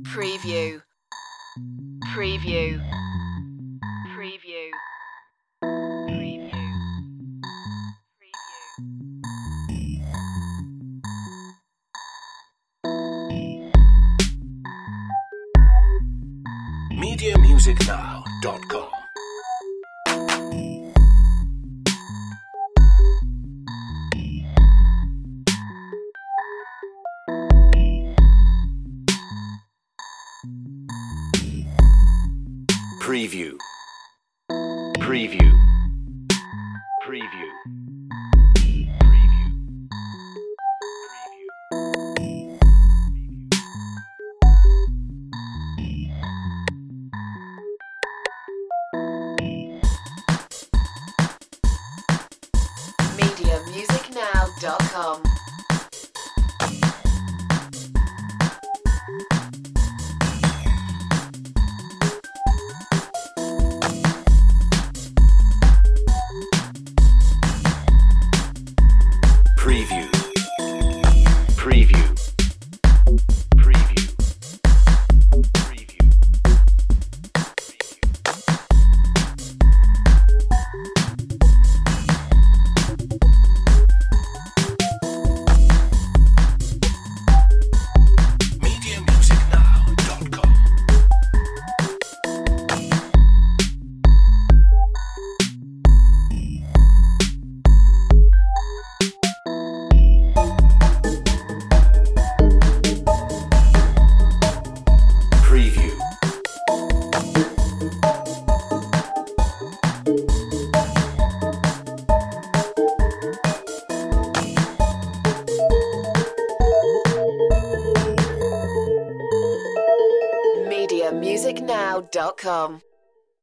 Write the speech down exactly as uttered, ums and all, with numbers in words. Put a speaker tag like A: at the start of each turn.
A: Preview. Preview. Preview. Preview.
B: media music now dot com. Preview. Preview. Preview.
A: media music now dot com.
B: Preview. Preview. Preview. Preview. media music now dot com. Preview.
A: media music now dot com.